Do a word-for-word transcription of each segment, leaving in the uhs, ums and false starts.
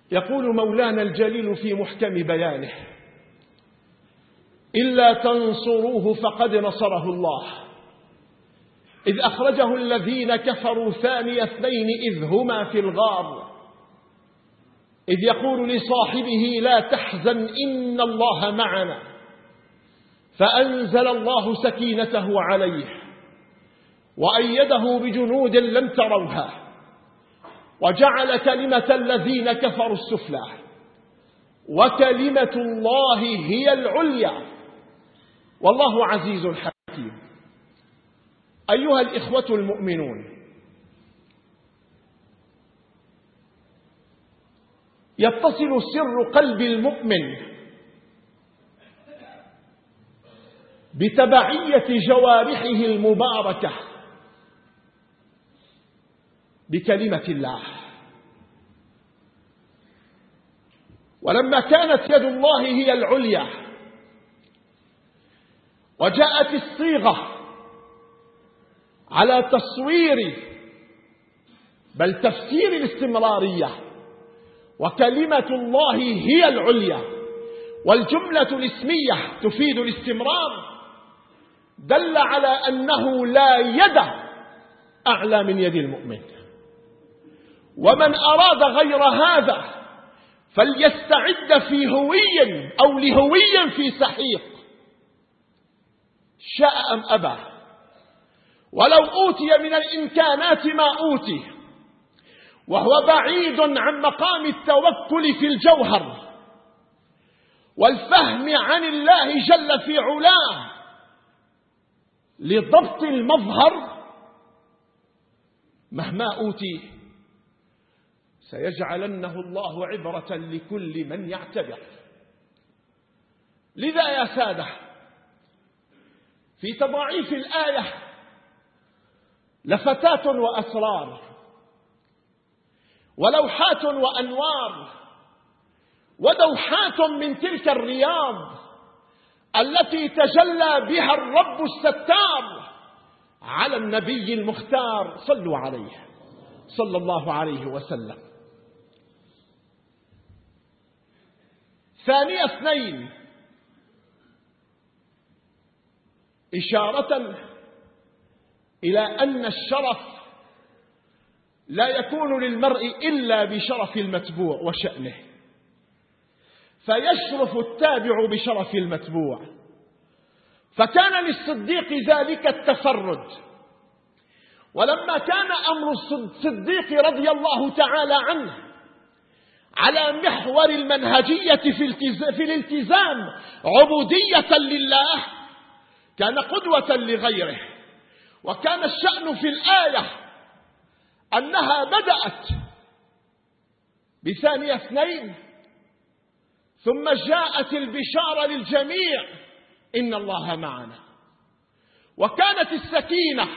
يقول مولانا الجليل في محكم بيانه: إلا تنصروه فقد نصره الله، إذ أخرجه الذين كفروا ثاني اثنين إذ هما في الغار، إذ يقول لصاحبه لا تحزن إن الله معنا، فأنزل الله سكينته عليه وأيده بجنود لم تروها وجعل كلمة الذين كفروا السفلى وكلمة الله هي العليا والله عزيز حكيم. أيها الإخوة المؤمنون، يتصل سر قلب المؤمن بتبعية جوارحه المباركة بكلمة الله. ولما كانت يد الله هي العليا وجاءت الصيغة على تصوير بل تفسير الاستمرارية، وكلمة الله هي العليا والجملة الاسمية تفيد الاستمرار، دل على أنه لا يد أعلى من يد المؤمن. ومن أراد غير هذا فليستعد في هوي أو لهوي في سحيق، شاء أم أبى، ولو أوتي من الإمكانات ما أوتي وهو بعيد عن مقام التوكل في الجوهر والفهم عن الله جل في علاه لضبط المظهر، مهما أوتي سيجعلنه الله عبرة لكل من يعتبر. لذا يا سادة، في تضاعيف الآية لفتات وأسرار ولوحات وأنوار ودوحات من تلك الرياض التي تجلى بها الرب الستار على النبي المختار، صلوا عليه صلى الله عليه وسلم. ثاني اثنين، إشارة إلى أن الشرف لا يكون للمرء إلا بشرف المتبوع وشأنه، فيشرف التابع بشرف المتبوع. فكان للصديق ذلك التفرد، ولما كان أمر الصديق رضي الله تعالى عنه على محور المنهجية في الالتزام عبودية لله، كان قدوة لغيره. وكان الشأن في الآية أنها بدأت بثاني اثنين ثم جاءت البشارة للجميع إن الله معنا، وكانت السكينة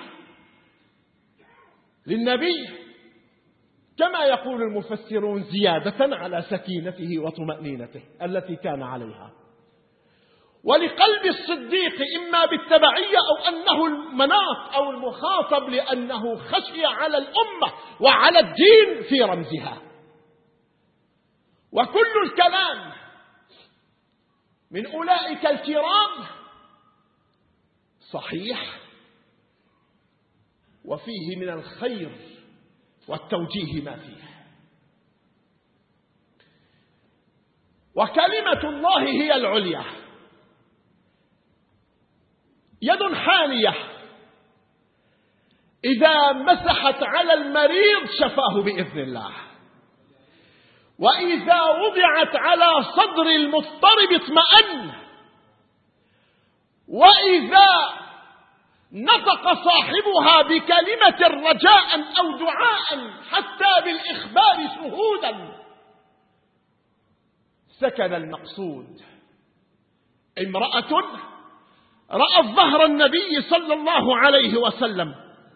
للنبي كما يقول المفسرون زيادة على سكينته وطمأنينته التي كان عليها. ولقلب الصديق إما بالتبعية أو أنه المناط أو المخاطب لأنه خشي على الأمة وعلى الدين في رمزها. وكل الكلام من أولئك الكرام صحيح وفيه من الخير والتوجيه ما فيه. وكلمة الله هي العليا، يد حانية إذا مسحت على المريض شفاه بإذن الله، وإذا وضعت على صدر المضطرب اطمأن، وإذا نطق صاحبها بكلمة رجاء أو دعاء حتى بالإخبار شهودا سكن المقصود. امرأة رأت ظهر النبي صلى الله عليه وسلم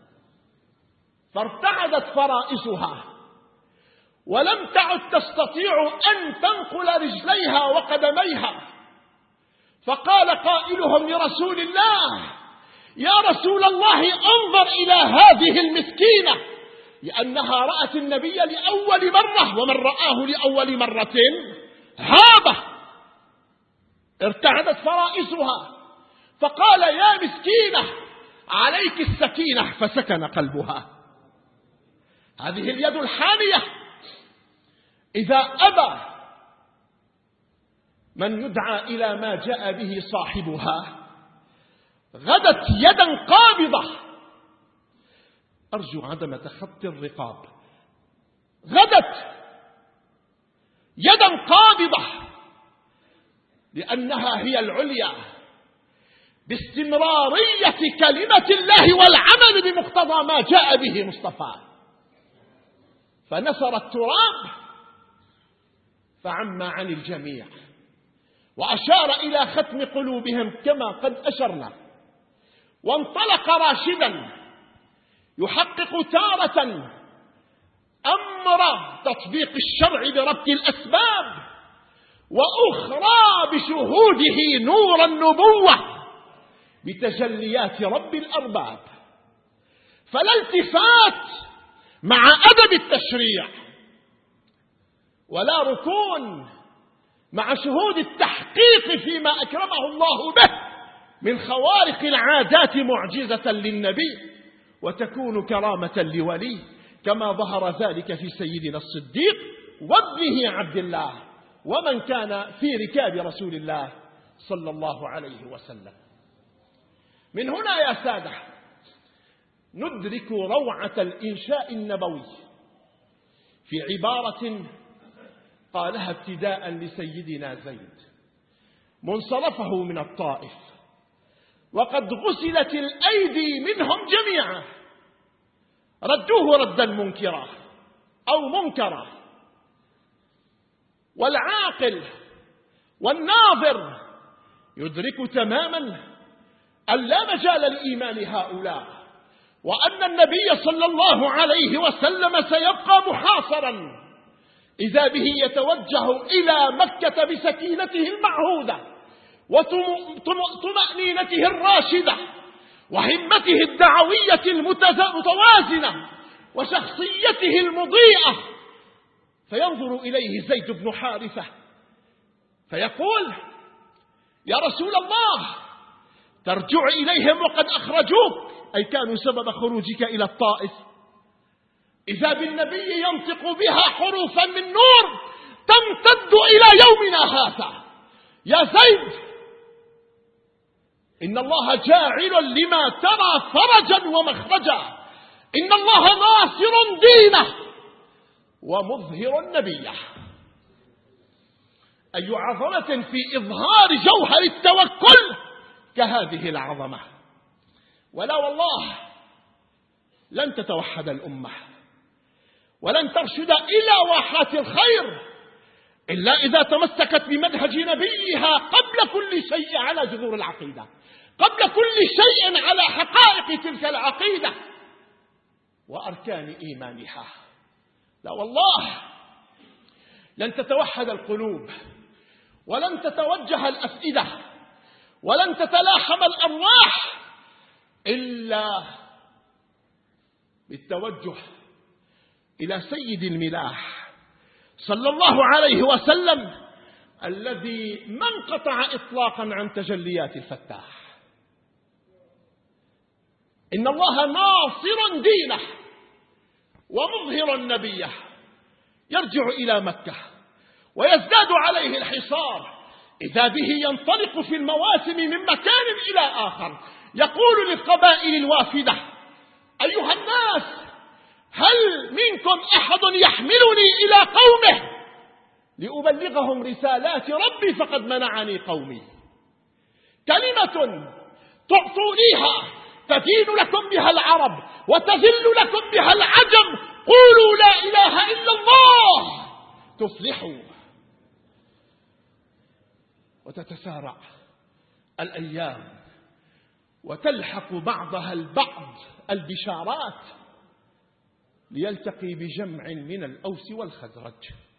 فارتعدت فرائسها ولم تعد تستطيع أن تنقل رجليها وقدميها، فقال قائلهم لرسول الله: يا رسول الله انظر إلى هذه المسكينة لأنها رأت النبي لأول مرة، ومن رآه لأول مرة هابة، ارتعدت فرائصها، فقال يا مسكينة عليك السكينة، فسكن قلبها. هذه اليد الحانية إذا أبى من يدعى إلى ما جاء به صاحبها غدت يدا قابضة، أرجو عدم تخطي الرقاب، غدت يدا قابضة، لأنها هي العليا باستمرارية كلمة الله والعمل بمقتضى ما جاء به مصطفى. فنثر التراب فعم عن الجميع، وأشار إلى ختم قلوبهم كما قد أشرنا، وانطلق راشدا يحقق تارة أمر تطبيق الشرع بربط الأسباب، وأخرى بشهوده نور النبوة بتجليات رب الأرباب. فلا التفات مع أدب التشريع، ولا ركون مع شهود التحقيق فيما أكرمه الله به من خوارق العادات معجزة للنبي، وتكون كرامة لولي، كما ظهر ذلك في سيدنا الصديق وابنه عبد الله، ومن كان في ركاب رسول الله صلى الله عليه وسلم. من هنا يا سادة ندرك روعة الإنشاء النبوي في عبارة قالها ابتداء لسيدنا زيد منصرفه من الطائف: وقد غسلت الأيدي منهم جميعا، ردوه ردا منكرا أو منكرا. والعاقل والناظر يدرك تماما أن لا مجال لإيمان هؤلاء، وأن النبي صلى الله عليه وسلم سيبقى محاصرا، إذا به يتوجه إلى مكة بسكينته المعهودة وطمأنينته الراشدة وهمته الدعوية المتوازنة وشخصيته المضيئة، فينظر إليه زيد بن حارثة فيقول: يا رسول الله، ترجع إليهم وقد أخرجوك، أي كانوا سبب خروجك إلى الطائف، إذا بالنبي ينطق بها حروفا من نور تمتد إلى يومنا هذا. يا زيد، إن الله جاعل لما ترى فرجا ومخرجا، إن الله ناصر دينه ومظهر نبيه. أي عظمة في إظهار جوهر التوكل كهذه العظمة. ولا والله لن تتوحد الأمة ولن ترشد إلى واحات الخير إلا إذا تمسكت بمنهج نبيها قبل كل شيء على جذور العقيدة، قبل كل شيء على حقائق تلك العقيدة وأركان إيمانها. لا والله لن تتوحد القلوب، ولن تتوجه الأفئدة، ولن تتلاحم الأرواح إلا بالتوجه إلى سيد الملاح صلى الله عليه وسلم، الذي ما انقطع إطلاقا عن تجليات الفتاح. إن الله ناصر دينه ومظهر نبيه، يرجع إلى مكة ويزداد عليه الحصار، إذا به ينطلق في المواسم من مكان إلى آخر، يقول للقبائل الوافدة: أيها الناس، هل منكم أحد يحملني إلى قومه لأبلغهم رسالات ربي فقد منعني قومي؟ كلمة تعطونيها تدين لكم بها العرب وتذل لكم بها العجم، قولوا لا إله إلا الله تفلحوا. وتتسارع الأيام وتلحق بعضها البعض البشارات ليلتقي بجمع من الأوس والخزرج،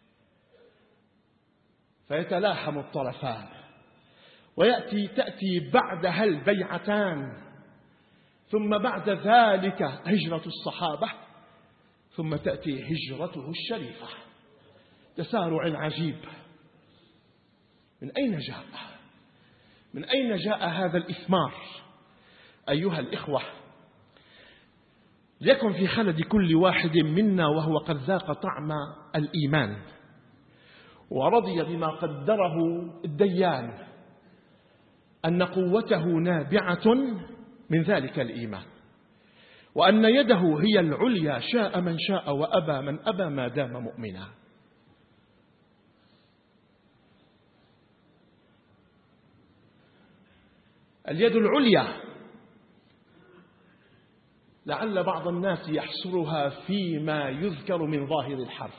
فيتلاحم الطرفان، ويأتي تأتي بعدها البيعتان، ثم بعد ذلك هجرة الصحابة، ثم تأتي هجرته الشريفة. تسارع عجيب. من أين جاء؟ من أين جاء هذا الإثمار؟ أيها الإخوة، ليكن في خلد كل واحد منا وهو قد ذاق طعم الإيمان ورضي بما قدره الديان أن قوته نابعة من ذلك الإيمان، وأن يده هي العليا شاء من شاء وأبى من أبى ما دام مؤمنا. اليد العليا لعل بعض الناس يحصرها فيما يذكر من ظاهر الحرف،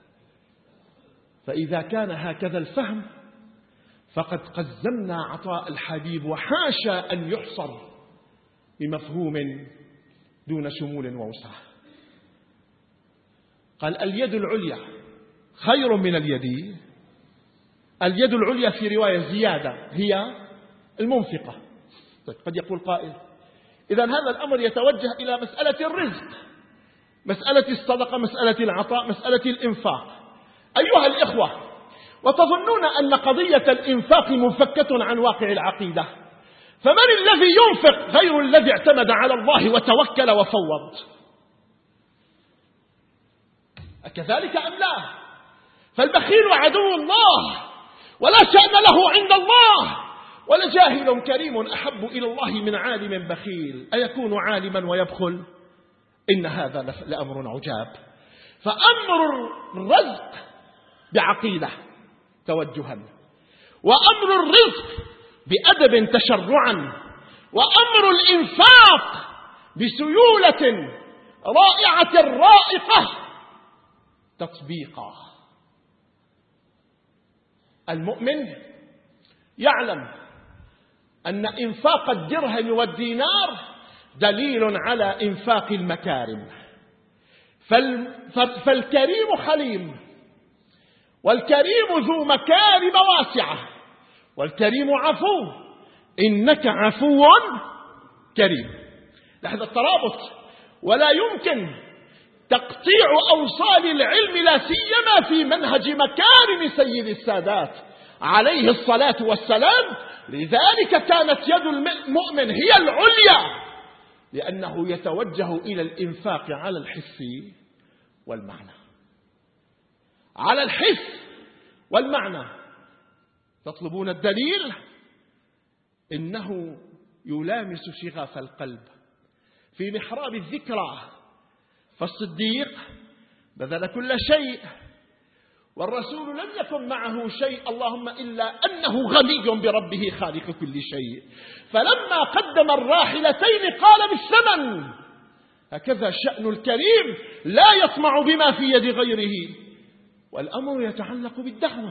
فإذا كان هكذا الفهم فقد قزمنا عطاء الحبيب، وحاشا أن يحصر بمفهوم دون شمول ووسعة. قال اليد العليا خير من اليد. اليد العليا في رواية زيادة هي المنفقة. طيب قد يقول قائل إذا هذا الأمر يتوجه إلى مسألة الرزق، مسألة الصدقة، مسألة العطاء، مسألة الإنفاق. أيها الإخوة، وتظنون أن قضية الإنفاق منفكة عن واقع العقيدة، فمن الذي ينفق غير الذي اعتمد على الله وتوكل وفوض؟ أكذلك أم لا؟ فالبخيل عدو الله ولا شأن له عند الله، ولجاهل كريم أحب إلى الله من عالم بخيل. أيكون عالما ويبخل؟ إن هذا لأمر عجاب. فأمر الرزق بعقيدة توجها، وأمر الرزق بأدب تشرعا، وأمر الإنفاق بسيولة رائعة رائقة تطبيقا. المؤمن يعلم أن إنفاق الدرهم والدينار دليل على إنفاق المكارم. فالكريم حليم، والكريم ذو مكارم واسعة، والكريم عفو. إنك عفو كريم. لحظة الترابط، ولا يمكن تقطيع أوصال العلم لا سيما في منهج مكارم سيد السادات عليه الصلاة والسلام. لذلك كانت يد المؤمن هي العليا، لأنه يتوجه إلى الإنفاق على الحس والمعنى، على الحس والمعنى. تطلبون الدليل؟ إنه يلامس شغاف القلب في محراب الذكرى. فالصديق بذل كل شيء، والرسول لم يكن معه شيء اللهم إلا أنه غني بربه خالق كل شيء. فلما قدم الراحلتين قال بالثمن. هكذا شأن الكريم، لا يطمع بما في يد غيره. والأمر يتعلق بالدعوة،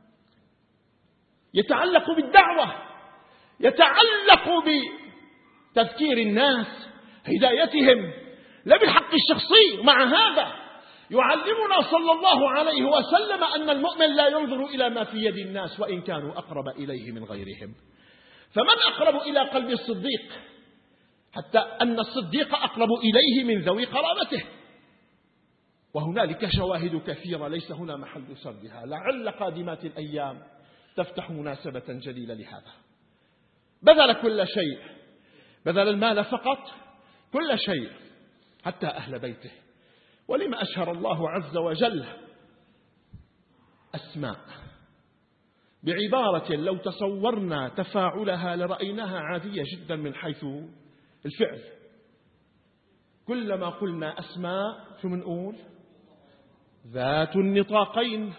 يتعلق بالدعوة، يتعلق بتذكير الناس، هدايتهم، لا بالحق الشخصي. مع هذا يعلمنا صلى الله عليه وسلم أن المؤمن لا ينظر إلى ما في يد الناس وإن كانوا أقرب إليه من غيرهم. فمن أقرب إلى قلب الصديق؟ حتى أن الصديق أقرب إليه من ذوي قرابته. وهنالك شواهد كثيرة ليس هنا محل سردها، لعل قادمات الأيام تفتح مناسبة جليلة لهذا. بذل كل شيء، بذل المال فقط، كل شيء، حتى أهل بيته. ولما أشهر الله عز وجل أسماء بعبارة لو تصورنا تفاعلها لرأيناها عادية جدا من حيث الفعل. كلما قلنا أسماء شو منقول؟ ذات النطاقين.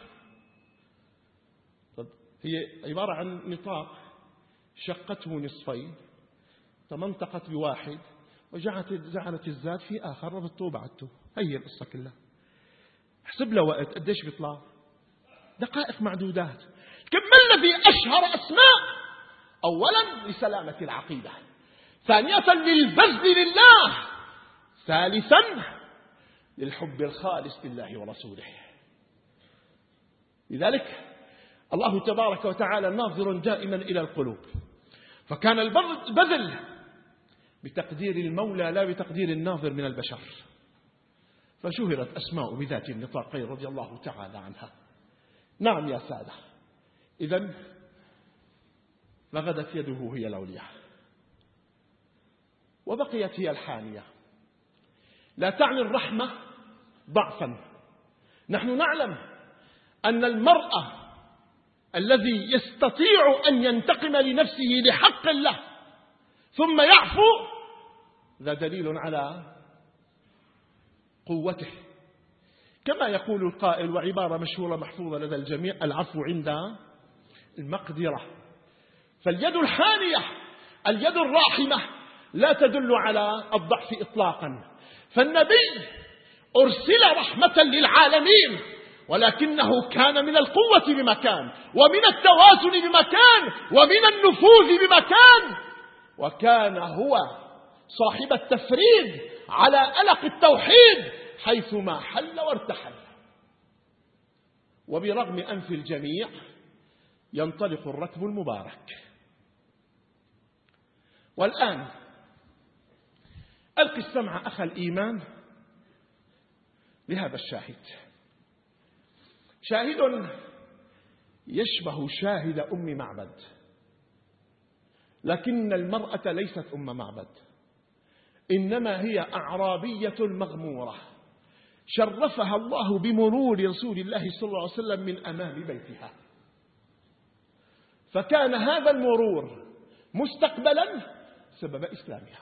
طب هي عبارة عن نطاق شقته نصفين، تمنطقت بواحد وجعلت الذات في آخر، ربطته بعدته. هي القصة كلها. حسب له وقت قديش بيطلع؟ دقائق معدودات. كملنا في أشهر أسماء. أولا لسلامة العقيدة، ثانية للبذل لله، ثالثا للحب الخالص لله ورسوله. لذلك الله تبارك وتعالى ناظر دائما إلى القلوب، فكان البذل بتقدير المولى لا بتقدير الناظر من البشر. فشهرت أسماء بذات النطاقين رضي الله تعالى عنها. نعم يا سادة، إذن فغدت يده هي العليا وبقيت هي الحانية. لا تعني الرحمة ضعفا. نحن نعلم أن المرأة الذي يستطيع أن ينتقم لنفسه لحق الله ثم يعفو، ذا دليل على قوته. كما يقول القائل، وعبارة مشهورة محفوظة لدى الجميع: العفو عند المقدرة. فاليد الحانية، اليد الراحمة، لا تدل على الضعف إطلاقا. فالنبي أرسل رحمة للعالمين، ولكنه كان من القوة بمكان، ومن التوازن بمكان، ومن النفوذ بمكان، وكان هو صاحب التفريد على ألق التوحيد حيثما حل وارتحل. وبرغم أنف الجميع ينطلق الركب المبارك. والآن ألقي السمع أخ الإيمان لهذا الشاهد، شاهد يشبه شاهد أم معبد، لكن المرأة ليست أم معبد، إنما هي أعرابية مغمورة شرفها الله بمرور رسول الله صلى الله عليه وسلم من أمام بيتها، فكان هذا المرور مستقبلا سبب إسلامها.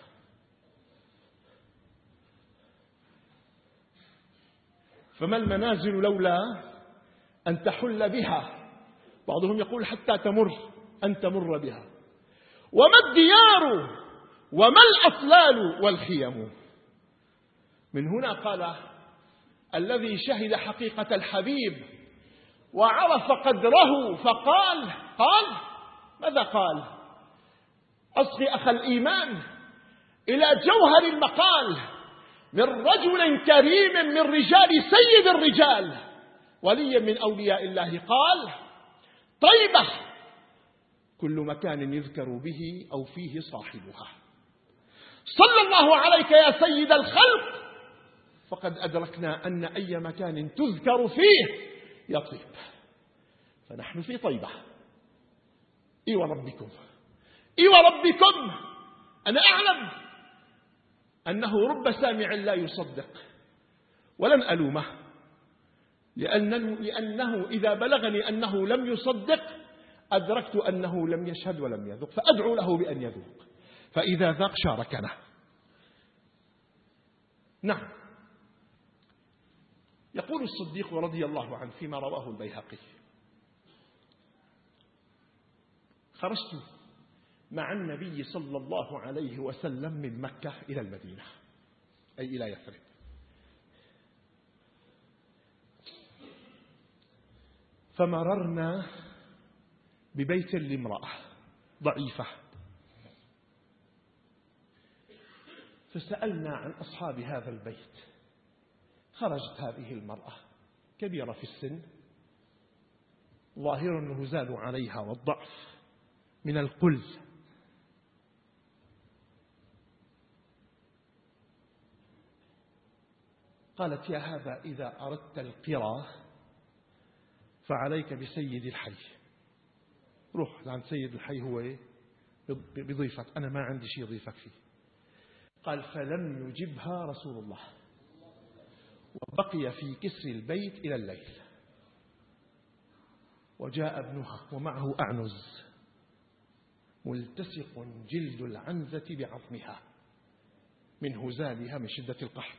فما المنازل لولا أن تحل بها، بعضهم يقول حتى تمر أن تمر بها، وما الديار وما الأطلال والخيم. من هنا قال الذي شهد حقيقة الحبيب وعرف قدره فقال قال ماذا قال؟ أصغي أخ الإيمان إلى جوهر المقال، من رجل كريم من رجال سيد الرجال وليا من أولياء الله، قال: طيبة كل مكان يذكر به أو فيه صاحبها. صلى الله عليك يا سيد الخلق، فقد أدركنا أن أي مكان تذكر فيه يطيب، فنحن في طيبة. إي وربكم إي وربكم أنا أعلم أنه رب سامع لا يصدق، ولن ألومه، لأنه, لأنه إذا بلغني أنه لم يصدق أدركت أنه لم يشهد ولم يذوق، فأدعو له بأن يذوق، فإذا ذاق شاركنا. نعم، يقول الصديق رضي الله عنه فيما رواه البيهقي: خرجت مع النبي صلى الله عليه وسلم من مكة إلى المدينة، أي إلى يثرب، فمررنا ببيت لامرأة ضعيفة، فسألنا عن أصحاب هذا البيت. خرجت هذه المرأة كبيرة في السن، ظاهر النهزال عليها والضعف من القل، قالت: يا هذا إذا أردت القرى فعليك بسيد الحي، روح لعند سيد الحي، هو إيه؟ بضيفك، أنا ما عندي شيء ضيفك فيه. قال: فلم يجبها رسول الله، وبقي في كسر البيت إلى الليل. وجاء ابنها ومعه أعنز ملتصق جلد العنزة بعظمها من هزالها من شدة القحط.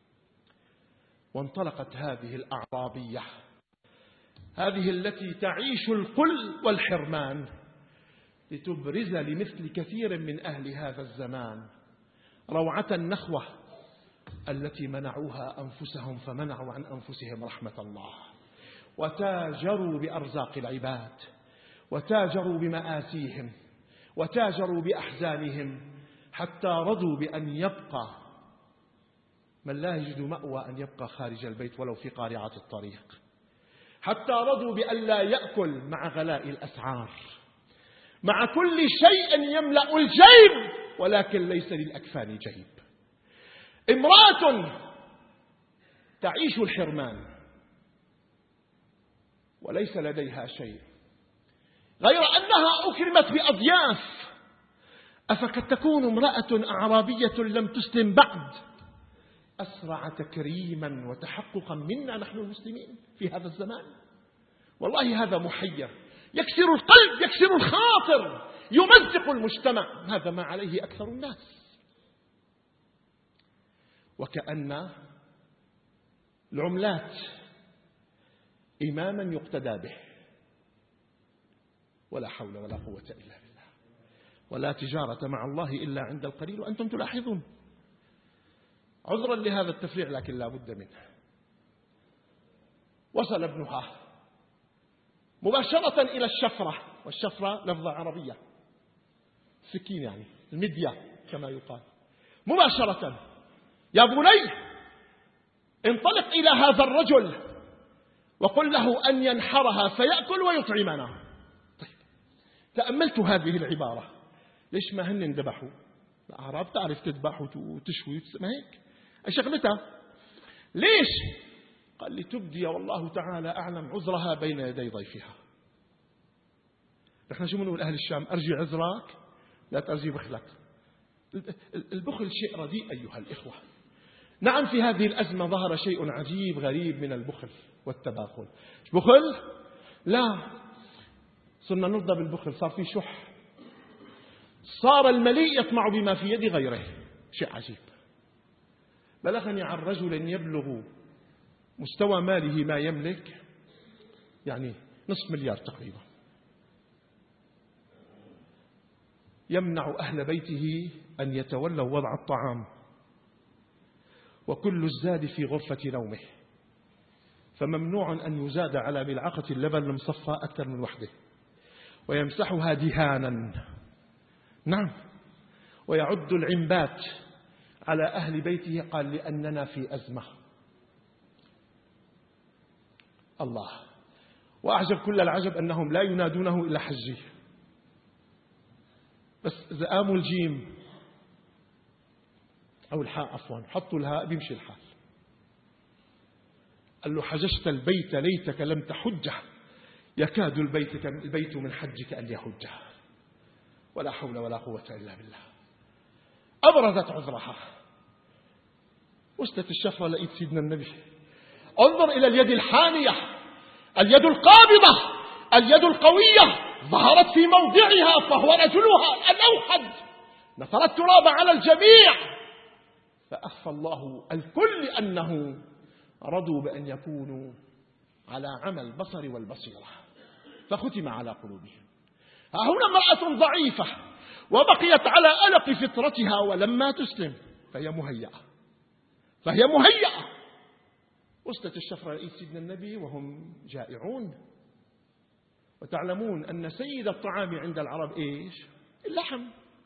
وانطلقت هذه الأعرابية، هذه التي تعيش القل والحرمان، لتبرز لمثل كثير من أهل هذا الزمان روعة النخوة التي منعوها أنفسهم، فمنعوا عن أنفسهم رحمة الله، وتاجروا بأرزاق العباد، وتاجروا بمآسيهم، وتاجروا بأحزانهم، حتى رضوا بأن يبقى من لا يجد مأوى أن يبقى خارج البيت ولو في قارعة الطريق، حتى رضوا بأن لا يأكل مع غلاء الأسعار، مع كل شيء يملأ الجيب ولكن ليس للأكفان جيب. امرأة تعيش الحرمان وليس لديها شيء غير أنها أكرمت بأضياف. أفقد تكون امرأة أعرابية لم تسلم بعد أسرع تكريما وتحققا منا نحن المسلمين في هذا الزمان؟ والله هذا محير، يكسر القلب، يكسر الخاطر، يمزق المجتمع. هذا ما عليه أكثر الناس. وكأن العملات إماما يقتدى به، ولا حول ولا قوة إلا بالله، ولا تجارة مع الله إلا عند القليل وأنتم تلاحظون. عذرا لهذا التفريع لكن لا بد منه. وصل ابنها مباشرة إلى الشفرة، والشفرة لفظة عربية، سكين يعني المدية كما يقال. مباشرة: يا بني انطلق إلى هذا الرجل وقل له أن ينحرها فيأكل ويطعمنا. طيب، تأملت هذه العبارة، ليش ما هن ذبحوا؟ الأعراب تعرف تذبح وتشوي، ما هيك شغلتها. ليش؟ قال لي تبدي والله تعالى أعلم عذرها بين يدي ضيفها. نحن شو بنقول أهل الشام؟ أرجي عذرك لا ترجي بخلك. البخل شيء رديء أيها الإخوة. نعم، في هذه الأزمة ظهر شيء عجيب غريب من البخل والتباخل. بخل؟ لا، صرنا نرضى بالبخل، صار في شح، صار المليء يطمع بما في يد غيره. شيء عجيب. بلغني عن رجل يبلغ مستوى ماله ما يملك يعني نصف مليار تقريبا، يمنع أهل بيته أن يتولوا وضع الطعام، وكل الزاد في غرفة نومه، فممنوع أن يزاد على ملعقة اللبن المصفى أكثر من وحده، ويمسحها دهانا. نعم، ويعد العنبات على أهل بيته. قال لأننا في أزمة. الله. وأعجب كل العجب أنهم لا ينادونه إلا حجي، بس إذا قاموا الجيم أو الحاء عفوا حطوا الهاء بيمشي الحال. قال له حججت البيت ليتك لم تحجه، يكاد البيت البيت من حجك أن يحجه. ولا حول ولا قوة إلا بالله. أبرزت عذرها، وسطت الشفرة لقيت سيدنا النبي. انظر إلى اليد الحانية، اليد القابضة، اليد القوية، ظهرت في موضعها، فهو رجلها الأوحد، نثر التراب على الجميع، فأخفى الله الكل أنه رضوا بأن يكونوا على عمى البصر والبصيرة، فختم على قلوبهم. هنا امرأة ضعيفة وبقيت على ألق فطرتها ولما تسلم فهي مهيئة، فهي مهيئة. وسطت الشفرة رئيس سيدنا النبي وهم جائعون، وتعلمون أن سيد الطعام عند العرب إيش؟ اللحم.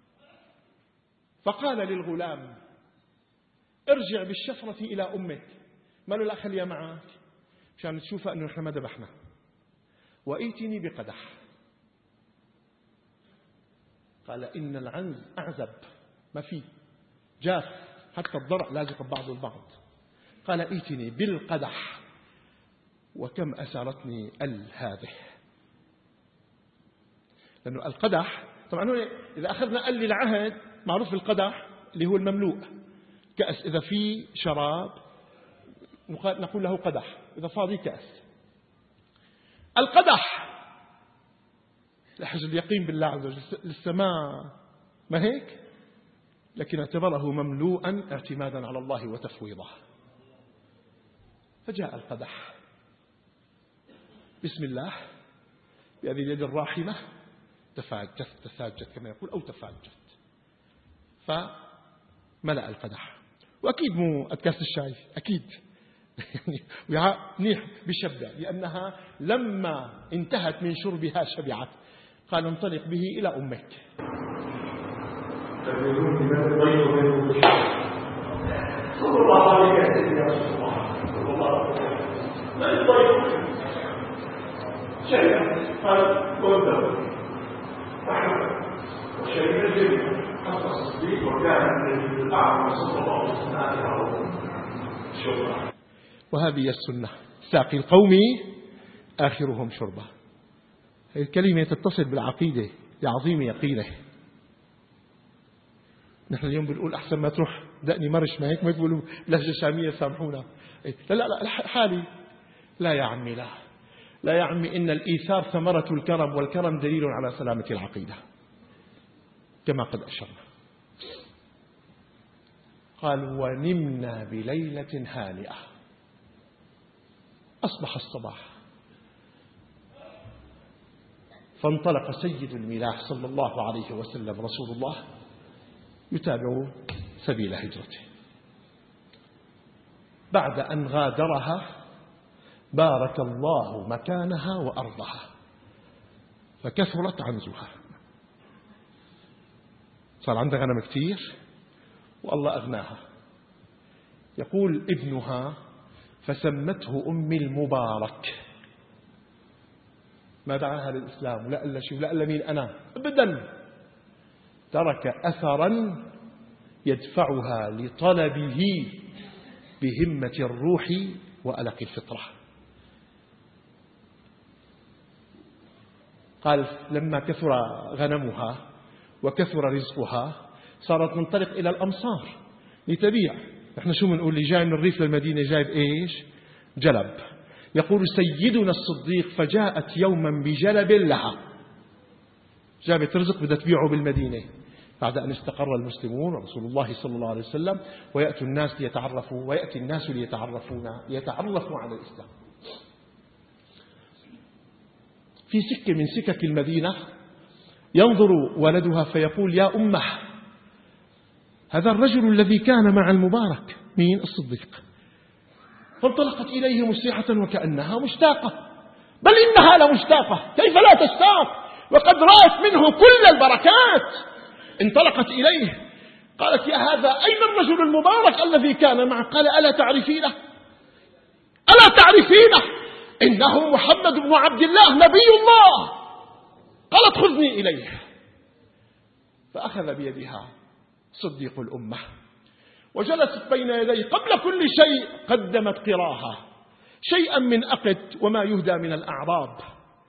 فقال للغلام ارجع بالشفرة إلى أمك، ما له لا خليها معك مشان تشوف أنه نحن ما ذبحنا، وإيتني بقدح. قال إن العنز أعزب، ما فيه جاف، حتى الضرع لازق ببعض البعض. قال إيتني بالقدح، وكم أسرتني ال هذه. لأنه القدح طبعا إذا أخذنا ال العهد معروف القدح اللي هو المملوء كأس، إذا في شراب نقول له قدح، إذا فاضي كأس. القدح لحج اليقين بالله عز وجل، للسماء ما هيك، لكن اعتبره مملوءا اعتمادا على الله وتفويضه. فجاء القدح بسم الله بهذه اليد الراحمة، تفاجت تساجت كما يقول أو تفاجت، فملأ القدح. وأكيد مو أكاس الشاي، أكيد يعني وعاء منيح بشبع، لأنها لما انتهت من شربها شبعت. قال انطلق به إلى أمك. صلى الله عليه وسلم. صلى الله عليه وسلم. من الضيف؟ شيء قال قلت أحمد وشيء الجميع حتى الصديق، وكان الأعمى صلى الله عليه وسلم. شكرا. وهذه السنة: ساقي القوم آخرهم شربة. هذه الكلمة تتصل بالعقيدة لعظيم يقينه. نحن اليوم بنقول أحسن ما تروح دقني مرش، ما هيك ما تقولوا لهجة شامية سامحونا. لا لا لا حالي. لا يا عمي، لا لا يا عمي، إن الإيثار ثمرة الكرم، والكرم دليل على سلامة العقيدة كما قد أشرنا. قال: ونمنا بليلة هانئة. أصبح الصباح، فانطلق سيد الملاح صلى الله عليه وسلم رسول الله يتابع سبيل هجرته. بعد أن غادرها بارك الله مكانها وأرضها، فكثرت عنزها، صار عندها غنم كثير والله أغناها. يقول ابنها: فسمته أمي المبارك. ما دعاها للإسلام، لا ألا شيء، لا ألا مين أنا أبدا. ترك أثرا يدفعها لطلبه بهمة الروح وألق الفطرة. قال: لما كثر غنمها وكثر رزقها صارت تنطلق إلى الأمصار لتبيع. احنا شو بنقول؟ اللي جاي من الريف للمدينة جايب ايش؟ جلب. يقول سيدنا الصديق: فجاءت يوما بجلب لها، جابت رزق بدها تبيعه بالمدينة بعد أن استقر المسلمون ورسول الله صلى الله عليه وسلم، ويأتي الناس ليتعرفوا ويأتي الناس ليتعرفون ليتعرفوا على الإسلام. في سكة من سكك المدينة ينظر ولدها فيقول: يا أمه، هذا الرجل الذي كان مع المبارك. مين؟ الصديق. فانطلقت إليه مسرعة وكأنها مشتاقة، بل إنها لمشتاقة، كيف لا تشتاق وقد رأت منه كل البركات. انطلقت إليه قالت: يا هذا، أين الرجل المبارك الذي كان معه؟ قال: ألا تعرفينه؟ ألا تعرفينه؟ إنه محمد بن عبد الله نبي الله. قالت: خذني إليه. فأخذ بيدها صديق الأمة وجلست بين يديه. قبل كل شيء قدمت قراها، شيئا من أقت وما يهدى من الأعراب،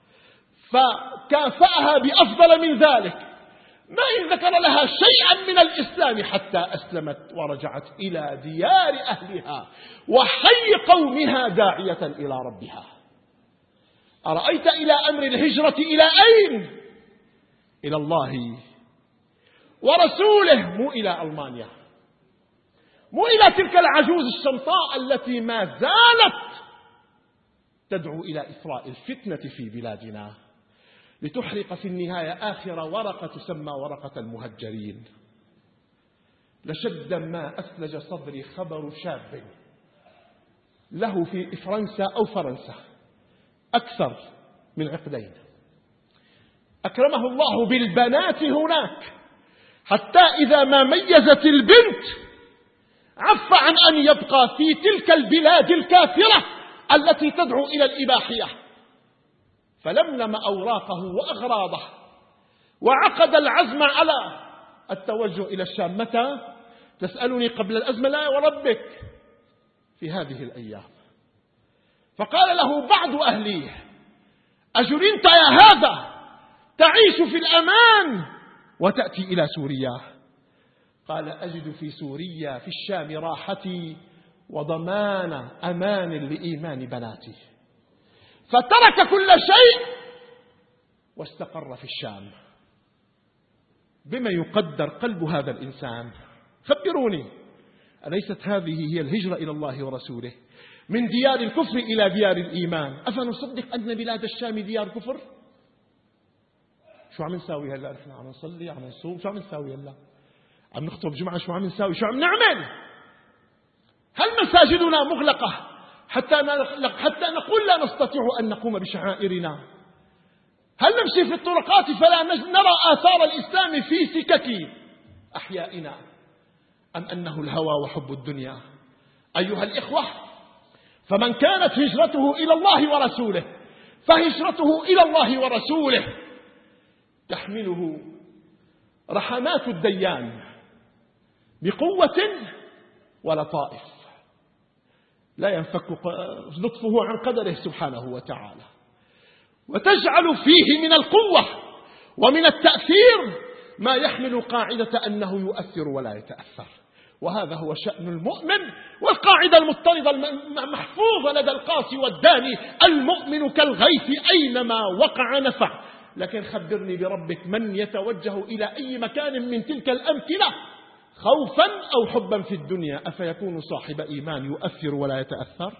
فكافأها بأفضل من ذلك، ما إن ذكر لها شيئا من الإسلام حتى أسلمت ورجعت إلى ديار أهلها وحي قومها داعية إلى ربها. أرأيت إلى أمر الهجرة إلى أين؟ إلى الله ورسوله، مو إلى ألمانيا، مو إلى تلك العجوز الشمطاء التي ما زالت تدعو إلى إثراء الفتنة في بلادنا لتحرق في النهاية آخر ورقة تسمى ورقة المهجرين. لشد ما أثلج صدري خبر شاب له في فرنسا أو فرنسا أكثر من عقدين، أكرمه الله بالبنات هناك، حتى إذا ما ميزت البنت عف عن أن يبقى في تلك البلاد الكافرة التي تدعو إلى الإباحية، فلملم أوراقه وأغراضه وعقد العزم على التوجه إلى الشام. متى؟ تسألني قبل الأزمة؟ لا وربك، في هذه الأيام. فقال له بعض أهليه: أجرنت يا هذا تعيش في الأمان وتأتي إلى سوريا؟ قال: أجد في سوريا في الشام راحتي وضمان أمان لإيمان بناتي. فترك كل شيء واستقر في الشام. بما يقدر قلب هذا الإنسان؟ خبروني، أليست هذه هي الهجرة إلى الله ورسوله؟ من ديار الكفر إلى ديار الإيمان. أفنصدق أن بلاد الشام ديار كفر؟ شو عم نساوي هلا؟ نحن عم نصلي، عم نصوم، شو عم نساوي هلا؟ عم نخطب جمعة، شو عم نساوي؟ شو عم نعمل؟ هل مساجدنا مغلقة حتى حتى نقول لا نستطيع أن نقوم بشعائرنا؟ هل نمشي في الطرقات فلا نرى آثار الإسلام في سكك أحيائنا؟ أم أنه الهوى وحب الدنيا؟ أيها الإخوة، فمن كانت هجرته إلى الله ورسوله فهجرته إلى الله ورسوله تحمله رحمات الديان بقوة ولطائف. لا ينفك لطفه عن قدره سبحانه وتعالى، وتجعل فيه من القوة ومن التأثير ما يحمل قاعدة أنه يؤثر ولا يتأثر. وهذا هو شأن المؤمن، والقاعدة المضطردة المحفوظة لدى القاسي والداني: المؤمن كالغيث أينما وقع نفع. لكن خبرني بربك، من يتوجه إلى أي مكان من تلك الأمكنة خوفا أو حبا في الدنيا أفيكون صاحب إيمان يؤثر ولا يتأثر؟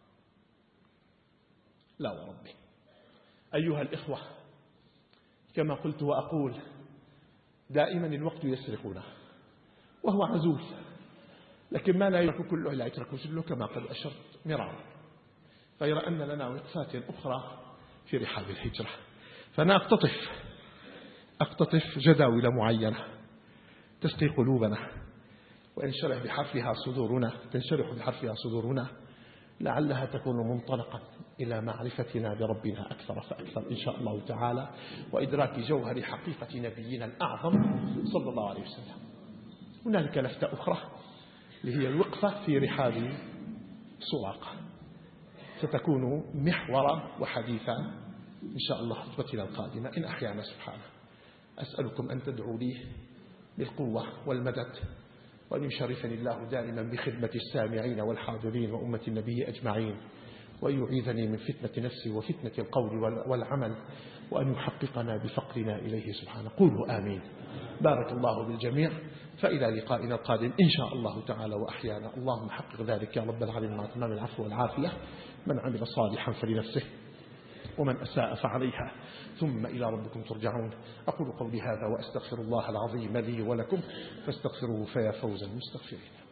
لا وربي. أيها الإخوة، كما قلت وأقول دائما، الوقت يسرقنا وهو عزوز، لكن ما لا يترك كله لا يترك جله كما قد أشرت مرارا. غير أن لنا وقفات أخرى في رحاب الهجرة، فأنا أقتطف أقتطف جداول معينة تسقي قلوبنا وينشرح بحرفها صدورنا تنشرح بحرفها صدورنا، لعلها تكون منطلقا إلى معرفتنا بربنا أكثر فأكثر إن شاء الله تعالى، وإدراك جوهر حقيقة نبينا الأعظم صلى الله عليه وسلم. هنالك لفتة أخرى اللي هي الوقفة في رحاب سراقة، ستكون محور وحديثا إن شاء الله خطبتنا القادمة إن أحيانا سبحانه. أسألكم أن تدعوا لي بالقوة والمدد، وأن يشرفني الله دائما بخدمة السامعين والحاضرين وأمة النبي أجمعين، وأن يعيذني من فتنة نفسي وفتنة القول والعمل، وأن يحققنا بفقرنا إليه سبحانه. قولوا آمين. بارك الله بالجميع، فإلى لقائنا القادم إن شاء الله تعالى وأحيانا. اللهم حقق ذلك يا رب العالمين مع تمام العفو والعافية. من عمل صالحا فلنفسه ومن أساء فعليها، ثم إلى ربكم ترجعون. أقول قولي هذا وأستغفر الله العظيم لي ولكم، فاستغفروه فيا فوز المستغفرين.